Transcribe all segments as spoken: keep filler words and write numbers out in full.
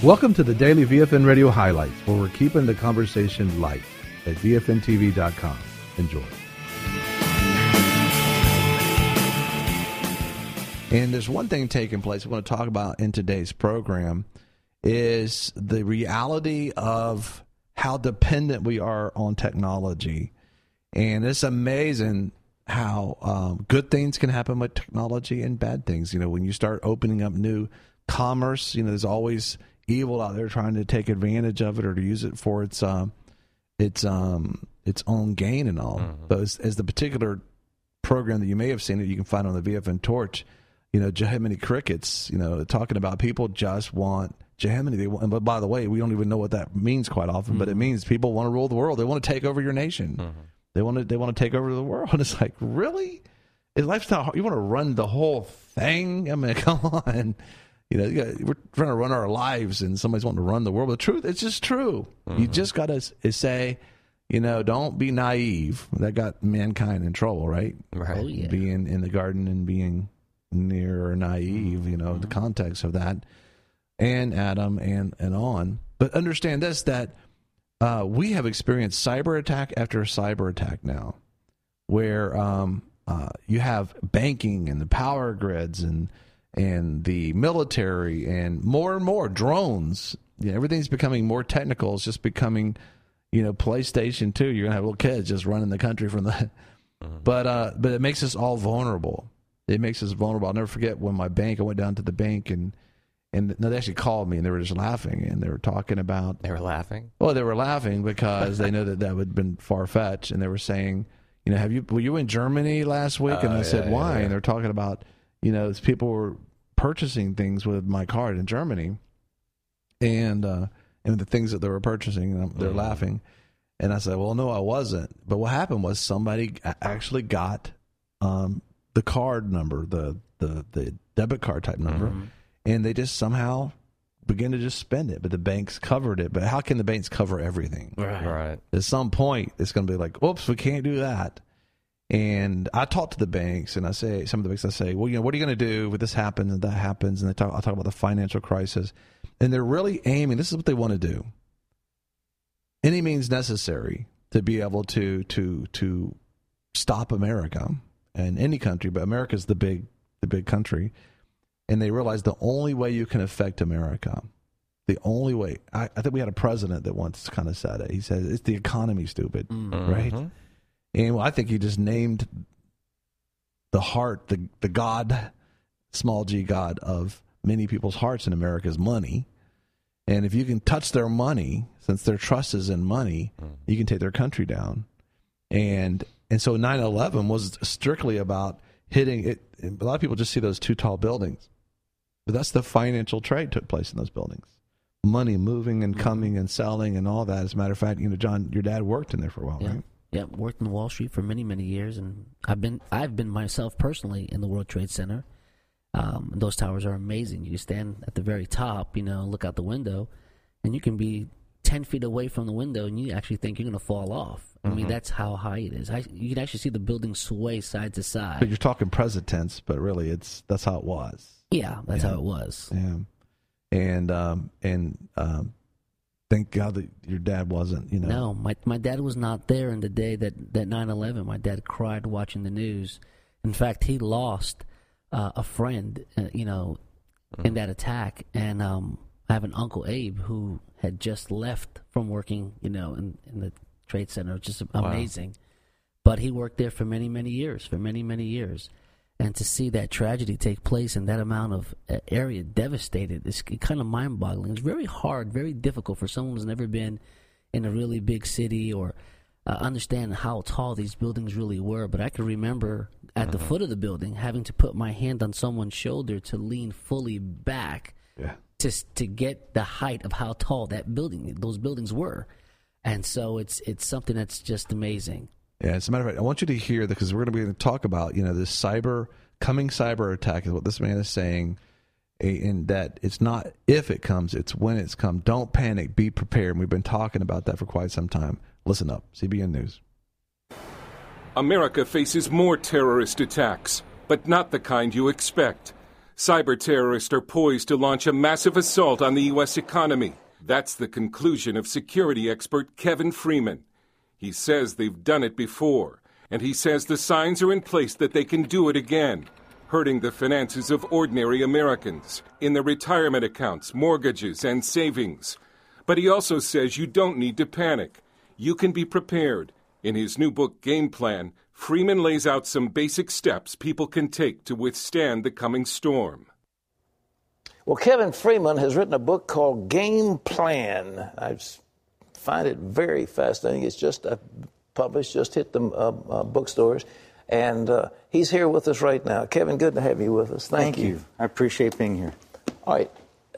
Welcome to the Daily V F N Radio Highlights, where we're keeping the conversation light at V F N T V dot com. Enjoy. And there's one thing taking place I want to talk about in today's program is the reality of how dependent we are on technology. And it's amazing how um, good things can happen with technology and bad things. You know, when you start opening up new commerce, you know, there's always evil out there trying to take advantage of it or to use it for its um, its um, its own gain and all. Mm-hmm. But as, as the particular program that you may have seen that you can find on the V F N Torch, you know, Jehemini Crickets, you know, talking about people just want Jehemini. They want, and by the way, we don't even know what that means quite often, mm-hmm. but it means people want to rule the world. They want to take over your nation. Mm-hmm. They want to. They want to take over the world. And it's like, really? Is lifestyle hard? You want to run the whole thing? I mean, come on. You know, you got, we're trying to run our lives, and somebody's wanting to run the world. But the truth, it's just true. Mm-hmm. You just got to say, you know, don't be naive. That got mankind in trouble, right? Right. Oh, yeah. Being in the garden and being near or naive, you know, mm-hmm. the context of that, and Adam and and on. But understand this, that uh, we have experienced cyber attack after cyber attack now, where um, uh, you have banking and the power grids and and the military and more and more drones. You know, everything's becoming more technical. It's just becoming, you know, PlayStation two. You're gonna have little kids just running the country from the. Mm-hmm. But uh, but it makes us all vulnerable. It makes us vulnerable. I'll never forget when my bank, I went down to the bank and and no, they actually called me and they were just laughing and they were talking about. They were laughing? Well, they were laughing because they know that that would have been far-fetched, and they were saying, you know, have you were you in Germany last week? And uh, I said, yeah, why? Yeah, yeah. And they're talking about, you know, people were purchasing things with my card in Germany, and uh, and the things that they were purchasing, and they're mm-hmm. laughing. And I said, well, no, I wasn't. But what happened was somebody actually got um, the card number, the, the the debit card type number, mm-hmm. and they just somehow began to just spend it. But the banks covered it. But how can the banks cover everything? Right. Right. At some point, it's going to be like, oops, we can't do that. And I talk to the banks, and I say, some of the banks, I say, well, you know, what are you going to do if this happens and that happens? And they talk, I talk about the financial crisis. And they're really aiming, this is what they want to do. Any means necessary to be able to to to stop America and any country, but America's the big the big country, and they realize the only way you can affect America, the only way. I, I think we had a president that once kind of said it. He said, "It's the economy, stupid," mm-hmm. right? And well, I think he just named the heart, the the God, small g God of many people's hearts in America is money. And if you can touch their money, since their trust is in money, mm. you can take their country down. And and so nine eleven was strictly about hitting it. A lot of people just see those two tall buildings. But that's the financial trade took place in those buildings. Money moving and coming and selling and all that. As a matter of fact, you know, John, your dad worked in there for a while, yeah. right? Yeah, worked in Wall Street for many, many years. And I've been I've been myself personally in the World Trade Center. Um, those towers are amazing. You stand at the very top, you know, look out the window, and you can be ten feet away from the window, and you actually think you're going to fall off. I mm-hmm. mean, that's how high it is. I, you can actually see the building sway side to side. But you're talking present tense, but really, it's that's how it was. Yeah, that's yeah. how it was. Yeah, and um, and um, thank God that your dad wasn't. You know, no, my my dad was not there in the day that that nine eleven. My dad cried watching the news. In fact, he lost Uh, a friend, uh, you know, in that attack. And um, I have an Uncle Abe who had just left from working, you know, in, in the Trade Center, which is amazing. Wow. But he worked there for many, many years, for many, many years. And to see that tragedy take place and that amount of uh, area devastated is kind of mind-boggling. It's very hard, very difficult for someone who's never been in a really big city or uh, understand how tall these buildings really were. But I can remember at the foot of the building, having to put my hand on someone's shoulder to lean fully back yeah. to to get the height of how tall that building, those buildings were. And so it's it's something that's just amazing. Yeah, as a matter of fact, I want you to hear that because we're going to be going to talk about, you know, this cyber, coming cyber attack is what this man is saying, and that it's not if it comes, it's when it's come. Don't panic, be prepared. And we've been talking about that for quite some time. Listen up, C B N News. America faces more terrorist attacks, but not the kind you expect. Cyber terrorists are poised to launch a massive assault on the U S economy. That's the conclusion of security expert Kevin Freeman. He says they've done it before, and he says the signs are in place that they can do it again, hurting the finances of ordinary Americans in their retirement accounts, mortgages, and savings. But he also says you don't need to panic. You can be prepared. In his new book, Game Plan, Freeman lays out some basic steps people can take to withstand the coming storm. Well, Kevin Freeman has written a book called Game Plan. I find it very fascinating. It's just uh, published, just hit the uh, uh, bookstores. And uh, he's here with us right now. Kevin, good to have you with us. Thank, Thank you. you. I appreciate being here. All right.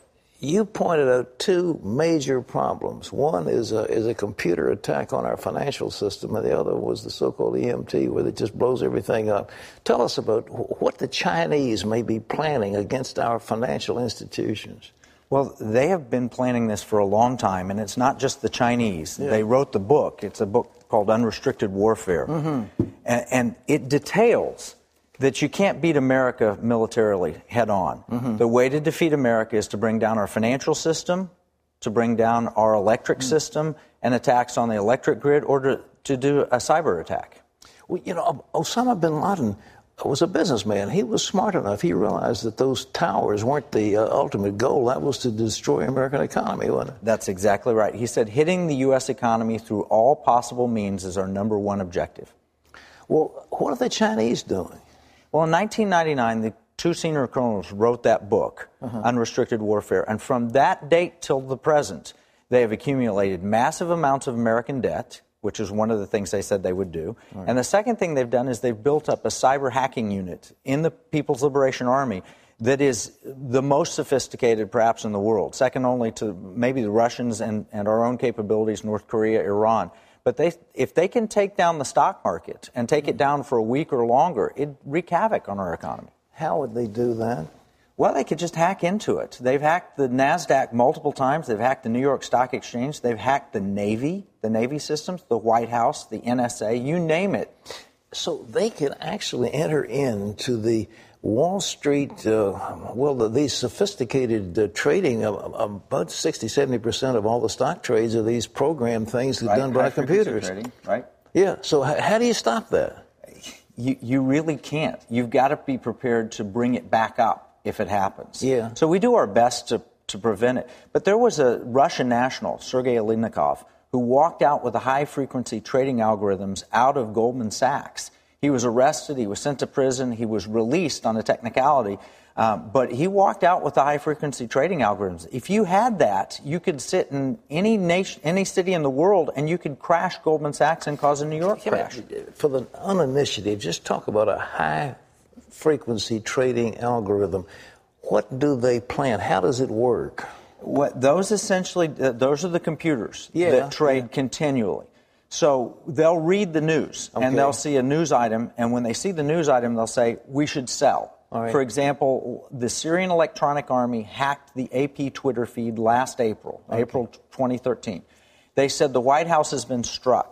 You pointed out two major problems. One is a, is a computer attack on our financial system, and the other was the so-called E M T, where it just blows everything up. Tell us about what the Chinese may be planning against our financial institutions. Well, they have been planning this for a long time, and it's not just the Chinese. Yeah. They wrote the book. It's a book called Unrestricted Warfare. Mm-hmm. and, and it details that you can't beat America militarily head on. Mm-hmm. The way to defeat America is to bring down our financial system, to bring down our electric mm-hmm. system and attacks on the electric grid, or to, to do a cyber attack. Well, you know, Osama bin Laden was a businessman. He was smart enough. He realized that those towers weren't the uh, ultimate goal. That was to destroy American economy, wasn't it? That's exactly right. He said hitting the U S economy through all possible means is our number one objective. Well, what are the Chinese doing? Well, in nineteen ninety-nine, the two senior colonels wrote that book, uh-huh. Unrestricted Warfare, and from that date till the present, they have accumulated massive amounts of American debt, which is one of the things they said they would do. Right. And the second thing they've done is they've built up a cyber hacking unit in the People's Liberation Army that is the most sophisticated perhaps in the world, second only to maybe the Russians and, and our own capabilities, North Korea, Iran. But they, if they can take down the stock market and take it down for a week or longer, it'd wreak havoc on our economy. How would they do that? Well, they could just hack into it. They've hacked the NASDAQ multiple times. They've hacked the New York Stock Exchange. They've hacked the Navy, the Navy systems, the White House, the N S A, you name it. So they can actually enter into the Wall Street, uh, well, the, these sophisticated uh, trading, uh, about sixty, seventy percent of all the stock trades are these programmed things right. done by computers. Trading, right? Yeah. So h- how do you stop that? You, you really can't. You've got to be prepared to bring it back up if it happens. Yeah. So we do our best to, to prevent it. But there was a Russian national, Sergei Alibekov, who walked out with the high-frequency trading algorithms out of Goldman Sachs. He was arrested. He was sent to prison. He was released on a technicality. Um, but he walked out with the high-frequency trading algorithms. If you had that, you could sit in any nation, any city in the world, and you could crash Goldman Sachs and cause a New York crash. For the uninitiated, just talk about a high-frequency trading algorithm. What do they plan? How does it work? What, those essentially, uh, those are the computers yeah, that trade yeah. continually. So they'll read the news, okay. and they'll see a news item, and when they see the news item, they'll say, we should sell. All right. For example, the Syrian Electronic Army hacked the A P Twitter feed last April, okay. April twenty thirteen. They said the White House has been struck.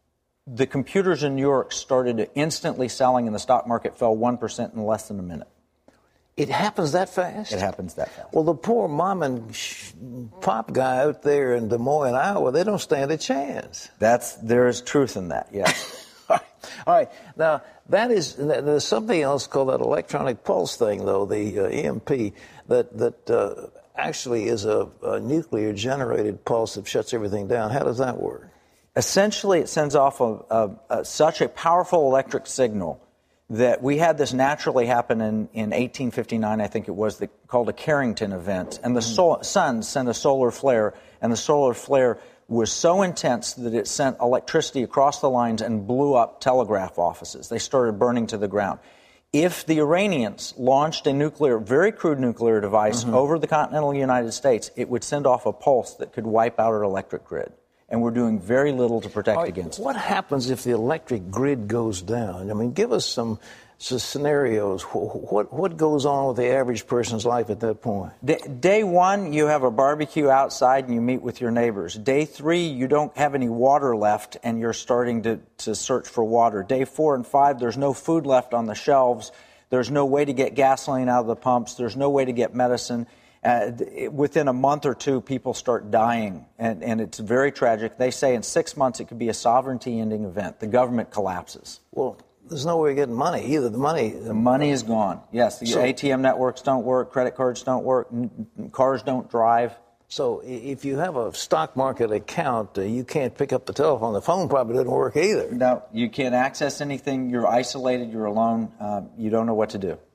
The computers in New York started instantly selling, and the stock market fell one percent in less than a minute. It happens that fast? It happens that fast. Well, the poor mom and sh- pop guy out there in Des Moines, Iowa, they don't stand a chance. That's there is truth in that, yes. All right. Now, that is, there's something else called that electronic pulse thing, though, the uh, E M P, that, that uh, actually is a, a nuclear-generated pulse that shuts everything down. How does that work? Essentially, it sends off a, a, a, such a powerful electric signal that we had this naturally happen in, in eighteen fifty-nine, I think it was, the, called a Carrington event. And the sol- sun sent a solar flare, and the solar flare was so intense that it sent electricity across the lines and blew up telegraph offices. They started burning to the ground. If the Iranians launched a nuclear, very crude nuclear device mm-hmm. over the continental United States, it would send off a pulse that could wipe out our electric grid. And we're doing very little to protect right, against what it. What happens if the electric grid goes down? I mean, give us some, some scenarios. What what goes on with the average person's life at that point? Day, day one, you have a barbecue outside and you meet with your neighbors. Day three, you don't have any water left and you're starting to, to search for water. Day four and five, there's no food left on the shelves. There's no way to get gasoline out of the pumps. There's no way to get medicine. Uh, within a month or two, people start dying, and, and it's very tragic. They say in six months it could be a sovereignty-ending event. The government collapses. Well, there's no way of getting money either. The money, the money is gone. Yes, the so, A T M networks don't work. Credit cards don't work. N- cars don't drive. So if you have a stock market account, uh, you can't pick up the telephone. The phone probably doesn't work either. No, you can't access anything. You're isolated. You're alone. Uh, you don't know what to do.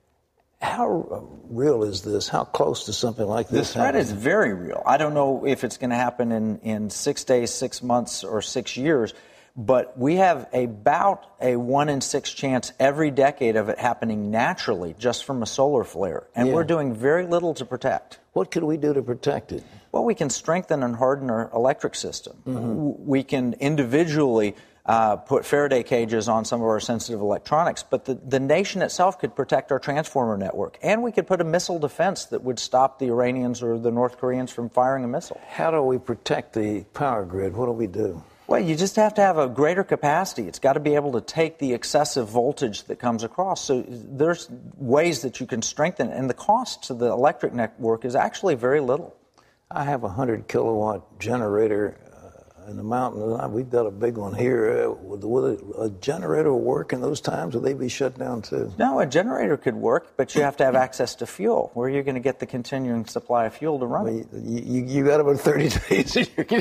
How real is this? How close to something like this? The threat happening? is very real. I don't know if it's going to happen in, in six days, six months, or six years, but we have about a one in six chance every decade of it happening naturally just from a solar flare. And yeah. we're doing very little to protect. What could we do to protect it? Well, we can strengthen and harden our electric system. Mm-hmm. We can individually Uh, put Faraday cages on some of our sensitive electronics, but the, the nation itself could protect our transformer network. And we could put a missile defense that would stop the Iranians or the North Koreans from firing a missile. How do we protect the power grid? What do we do? Well, you just have to have a greater capacity. It's got to be able to take the excessive voltage that comes across. So there's ways that you can strengthen it. And the cost to the electric network is actually very little. I have a one hundred kilowatt generator in the mountain. We've got a big one here. Uh, would, would a generator work in those times? Would they be shut down too? No, a generator could work, but you have to have access to fuel. Where are you going to get the continuing supply of fuel to run well, it? You, you, you got about thirty days.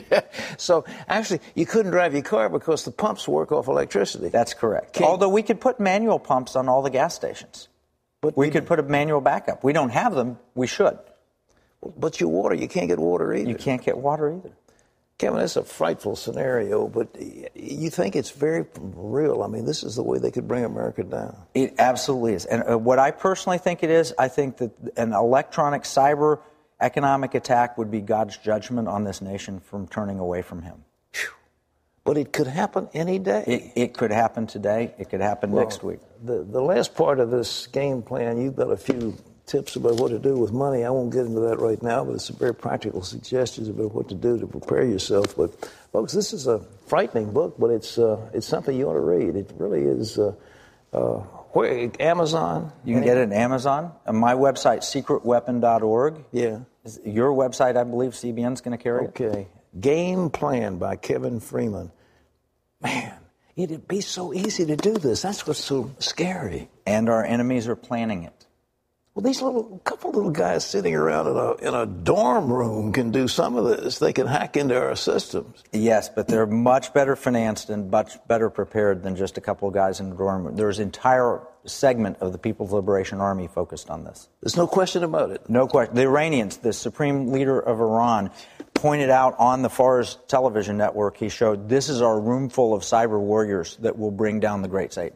So actually, you couldn't drive your car because the pumps work off electricity. That's correct. Can't, Although we could put manual pumps on all the gas stations. But we, we could put a manual backup. We don't have them. We should. But your water, you can't get water either. You can't get water either. Kevin, it's a frightful scenario, but you think it's very real. I mean, this is the way they could bring America down. It absolutely is. And uh, what I personally think it is, I think that an electronic cyber economic attack would be God's judgment on this nation from turning away from him. Whew. But it could happen any day. It, it could happen today. It could happen well, next week. The, the last part of this game plan, you've got a few tips about what to do with money. I won't get into that right now, but it's some very practical suggestions about what to do to prepare yourself. But, folks, this is a frightening book, but it's uh, it's something you ought to read. It really is. Uh, uh, where, Amazon? You can get it at Amazon. On my website, secret weapon dot org. Yeah. Your website, I believe, C B N's going to carry okay. it. Okay. Game Plan by Kevin Freeman. Man, it'd be so easy to do this. That's what's so scary. And our enemies are planning it. Well, these little couple little guys sitting around in a in a dorm room can do some of this. They can hack into our systems. Yes, but they're much better financed and much better prepared than just a couple of guys in a dorm room. There's an entire segment of the People's Liberation Army focused on this. There's no question about it. No question. The Iranians, the supreme leader of Iran, pointed out on the Fars television network, he showed, this is our room full of cyber warriors that will bring down the great Satan.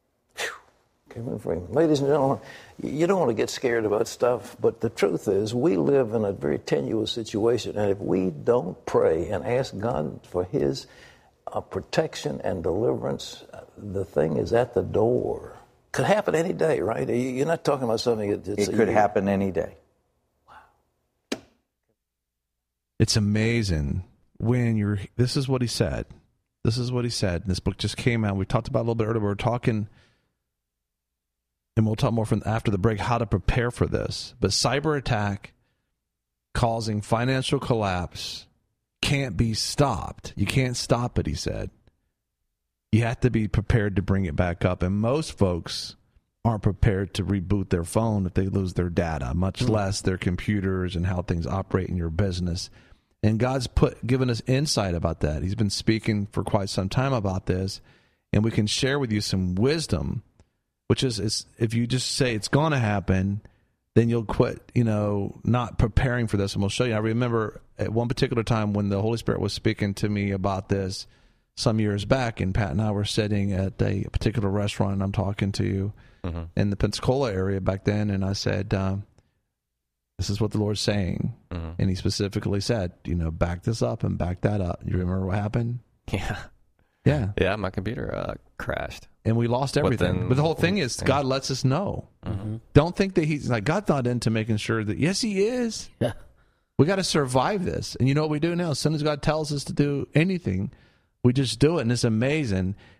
Kevin Freeman. Ladies and gentlemen, you don't want to get scared about stuff, but the truth is we live in a very tenuous situation, and if we don't pray and ask God for his uh, protection and deliverance, uh, the thing is at the door. Could happen any day, right? You're not talking about something that... It could happen any day. Wow. It's amazing when you're... This is what he said. This is what he said. This book just came out. We talked about it a little bit earlier. We were talking... And we'll talk more from after the break how to prepare for this. But cyber attack causing financial collapse can't be stopped. You can't stop it, he said. You have to be prepared to bring it back up. And most folks aren't prepared to reboot their phone if they lose their data, much mm-hmm. less their computers and how things operate in your business. And God's put given us insight about that. He's been speaking for quite some time about this. And we can share with you some wisdom, which is, is if you just say it's going to happen, then you'll quit, you know, not preparing for this. And we'll show you. I remember at one particular time when the Holy Spirit was speaking to me about this some years back, and Pat and I were sitting at a particular restaurant, and I'm talking to you mm-hmm. in the Pensacola area back then, and I said, um, this is what the Lord's saying. Mm-hmm. And he specifically said, you know, back this up and back that up. You remember what happened? Yeah. Yeah. Yeah, my computer uh, crashed. And we lost everything. But, then, but the whole thing is, yeah. God lets us know. Mm-hmm. Don't think that he's like, God's not into making sure that, yes, he is. Yeah. We got to survive this. And you know what we do now? As soon as God tells us to do anything, we just do it. And it's amazing.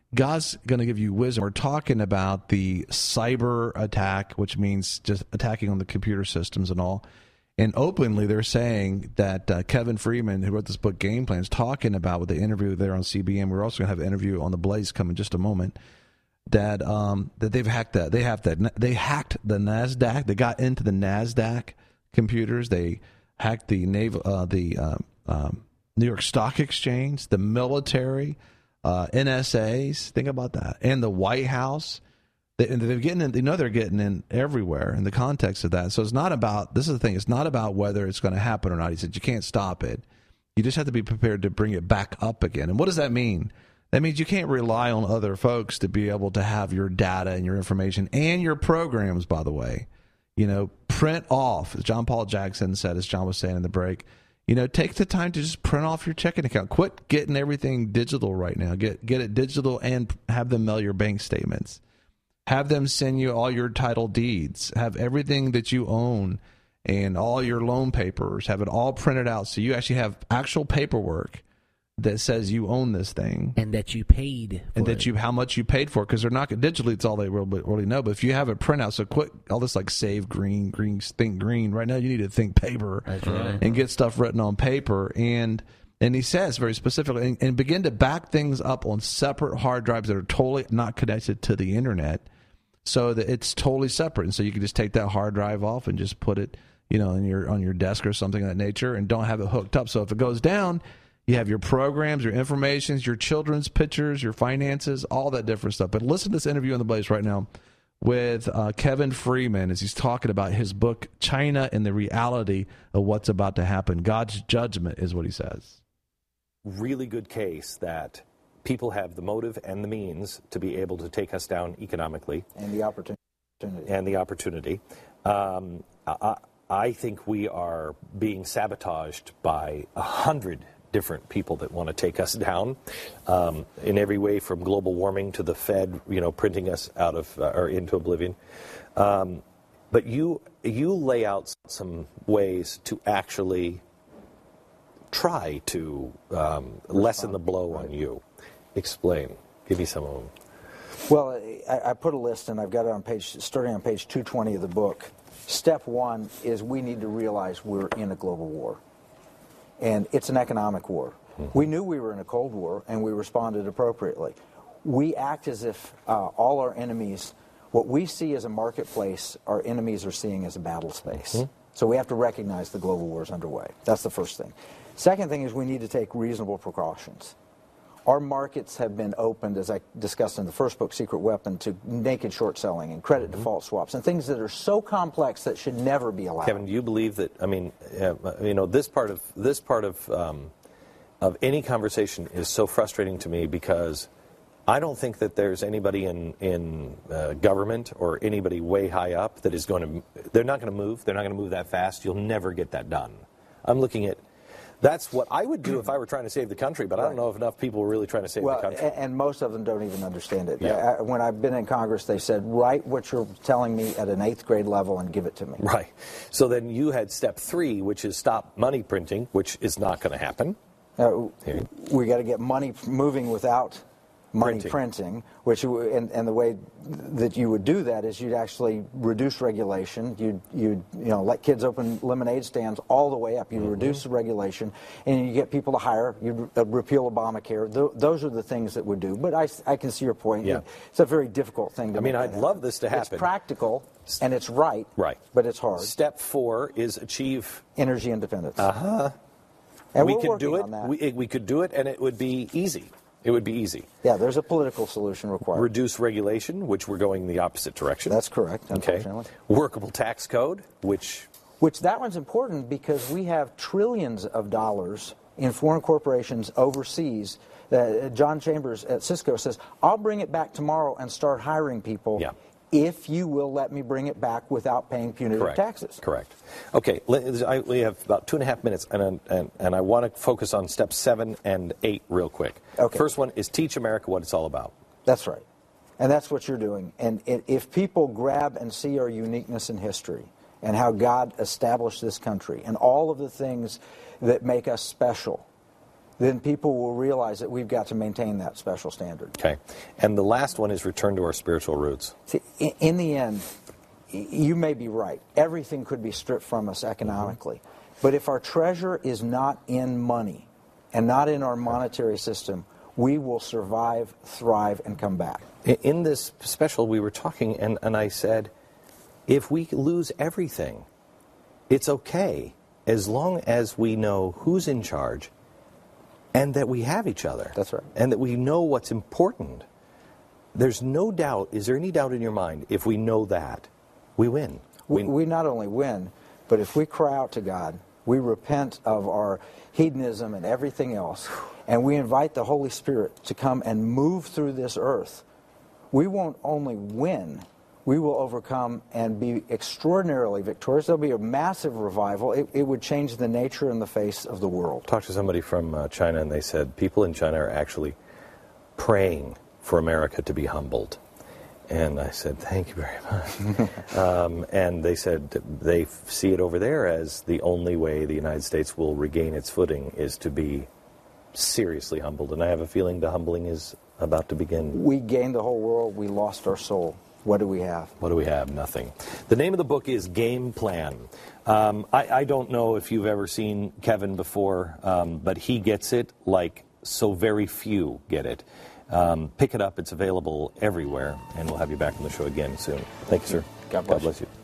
God's going to give you wisdom. We're talking about the cyber attack, which means just attacking on the computer systems and all. And openly, they're saying that uh, Kevin Freeman, who wrote this book, Game Plan, is talking about with the interview there on C B N. We're also going to have an interview on the Blaze coming in just a moment. That um, that they've hacked that. They have that. They hacked the NASDAQ. They got into the NASDAQ computers. They hacked the naval, uh, the um, um, New York Stock Exchange, the military. Uh, N S As, think about that, and the White House. They, and they're getting in, they know they're getting in everywhere in the context of that. So it's not about, this is the thing, it's not about whether it's going to happen or not. He said you can't stop it. You just have to be prepared to bring it back up again. And what does that mean? That means you can't rely on other folks to be able to have your data and your information and your programs, by the way. You know, print off, as John Paul Jackson said, as John was saying in the break. You know, take the time to just print off your checking account. Quit getting everything digital right now. Get get it digital and have them mail your bank statements. Have them send you all your title deeds. Have everything that you own and all your loan papers. Have it all printed out so you actually have actual paperwork that says you own this thing. And that you paid for And that it. you how much you paid for it, because they're not digitally, it's all they really, really know. But if you have a printout, so quit all this like save green, green, think green. Right now you need to think paper. That's right. And get stuff written on paper. And and he says very specifically, and, and begin to back things up on separate hard drives that are totally not connected to the internet, so that it's totally separate. And so you can just take that hard drive off and just put it, you know, in your on your desk or something of that nature, and don't have it hooked up. So if it goes down, you have your programs, your informations, your children's pictures, your finances, all that different stuff. But listen to this interview on the Blaze right now with uh, Kevin Freeman as he's talking about his book, China and the Reality of What's About to Happen. God's Judgment is what he says. Really good case that people have the motive and the means to be able to take us down economically. And the opportunity. And the opportunity. Um, I, I think we are being sabotaged by a hundred different people that want to take us down um, in every way, from global warming to the Fed, you know, printing us out of uh, or into oblivion. Um, but you you lay out some ways to actually try to um, lessen the blow on you. Explain. Give me some of them. Well, I, I put a list, and I've got it on page, starting on page two twenty of the book. Step one is we need to realize we're in a global war. And it's an economic war. Mm-hmm. We knew we were in a Cold War, and we responded appropriately. We act as if uh, all our enemies, what we see as a marketplace, our enemies are seeing as a battle space. Mm-hmm. So we have to recognize the global war is underway. That's the first thing. Second thing is we need to take reasonable precautions. Our markets have been opened, as I discussed in the first book, Secret Weapon, to naked short selling and credit mm-hmm. default swaps and things that are so complex that should never be allowed. Kevin, do you believe that? I mean, uh, you know, this part of this part of um, of any conversation is so frustrating to me, because I don't think that there's anybody in in uh, government or anybody way high up that is going to. They're not going to move. They're not going to move that fast. You'll never get that done. I'm looking at. That's what I would do if I were trying to save the country, but I don't know if enough people are really trying to save well, the country. And most of them don't even understand it. Yeah. I, when I've been in Congress, they said, write what you're telling me at an eighth grade level and give it to me. Right. So then you had step three, which is stop money printing, which is not going to happen. Uh, we got to get money moving without money Printing. printing, which and, and the way that you would do that is you'd actually reduce regulation. You'd you'd you know let kids open lemonade stands all the way up. You'd mm-hmm. reduce the regulation, and you get people to hire. You'd uh, repeal Obamacare. Th- those are the things that would do. But I, I can see your point. Yeah. It's a very difficult thing to. I mean, make I'd happen. love this to happen. It's practical and it's right. Right. But it's hard. Step four is achieve energy independence. Uh huh. And we we're could working do it. on that. We we could do it, and it would be easy. It would be easy. Yeah, there's a political solution required. Reduce regulation, which we're going the opposite direction. That's correct, Okay. unfortunately. Workable tax code, which... Which that one's important because we have trillions of dollars in foreign corporations overseas. Uh, John Chambers at Cisco says, I'll bring it back tomorrow and start hiring people Yeah. if you will let me bring it back without paying punitive Correct. taxes. Correct. Okay, let- I- we have about two and a half minutes, and, and, and I want to focus on steps seven and eight real quick. Okay. First one is teach America what it's all about. That's right. And that's what you're doing. And it, if people grab and see our uniqueness in history and how God established this country and all of the things that make us special, then people will realize that we've got to maintain that special standard. Okay. And the last one is return to our spiritual roots. See, in, in the end, you may be right. Everything could be stripped from us economically. Mm-hmm. But if our treasure is not in money and not in our monetary system, we will survive, thrive, and come back. In this special, we were talking, and, and I said, if we lose everything, it's okay as long as we know who's in charge and that we have each other. That's right. And that we know what's important. There's no doubt, is there any doubt in your mind, if we know that, we win? We, we not only win, but if we cry out to God, we repent of our hedonism and everything else, and we invite the Holy Spirit to come and move through this earth, we won't only win, we will overcome and be extraordinarily victorious. There'll be a massive revival. It, it would change the nature and the face of the world. Talked to somebody from uh, China, and they said people in China are actually praying for America to be humbled. And I said, thank you very much. um, and they said they see it over there as the only way the United States will regain its footing is to be seriously humbled. And I have a feeling the humbling is about to begin. We gained the whole world. We lost our soul. What do we have? What do we have? Nothing. The name of the book is Game Plan. Um, I, I don't know if you've ever seen Kevin before, um, but he gets it like so very few get it. Um, pick it up. It's available everywhere, and we'll have you back on the show again soon. Thank you, sir. God bless, God bless you.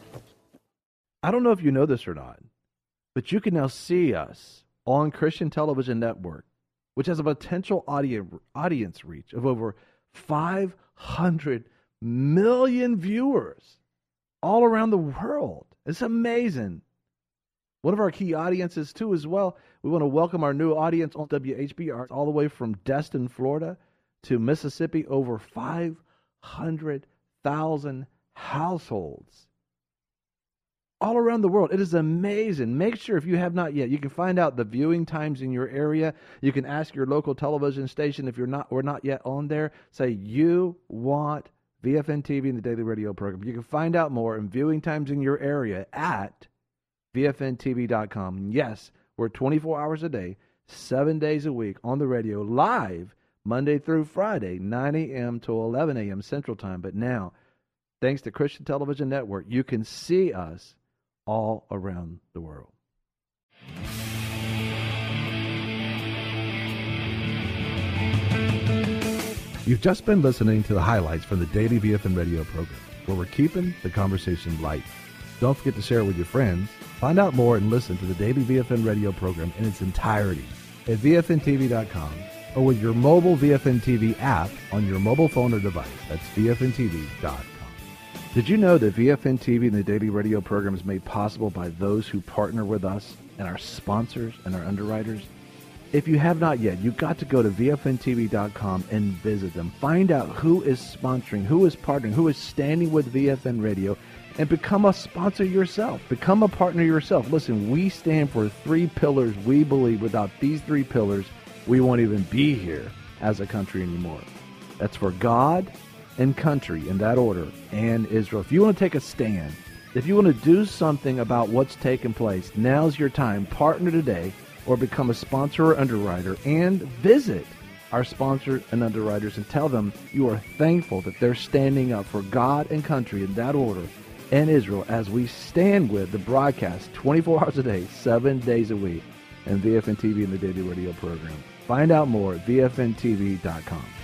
I don't know if you know this or not, but you can now see us on Christian Television Network, which has a potential audio, audience reach of over five hundred million viewers all around the world. It's amazing. One of our key audiences, too, as well. We want to welcome our new audience on W H B R all the way from Destin, Florida to Mississippi, over five hundred thousand households all around the world. It is amazing. Make sure, if you have not yet, you can find out the viewing times in your area. You can ask your local television station if you're not we're not yet on there. Say you want V F N T V and the Daily Radio program. You can find out more and viewing times in your area at V F N T V dot com. Yes, we're twenty-four hours a day, seven days a week on the radio, live Monday through Friday, nine a.m. to eleven a.m. Central Time. But now, thanks to Christian Television Network, you can see us all around the world. You've just been listening to the highlights from the Daily V F N Radio program, where we're keeping the conversation light. Don't forget to share it with your friends. Find out more and listen to the Daily V F N Radio program in its entirety at V F N T V dot com or with your mobile V F N T V app on your mobile phone or device. That's V F N T V dot com. Did you know that V F N T V and the Daily Radio program is made possible by those who partner with us and our sponsors and our underwriters? If you have not yet, you've got to go to V F N T V dot com and visit them. Find out who is sponsoring, who is partnering, who is standing with V F N Radio, and become a sponsor yourself. Become a partner yourself. Listen, we stand for three pillars. We believe without these three pillars, we won't even be here as a country anymore. That's for God and country, in that order, and Israel. If you want to take a stand, if you want to do something about what's taking place, now's your time. Partner today or become a sponsor or underwriter, and visit our sponsors and underwriters and tell them you are thankful that they're standing up for God and country in that order and Israel as we stand with the broadcast twenty-four hours a day, seven days a week, and V F N T V and the Daily Radio program. Find out more at V F N T V dot com.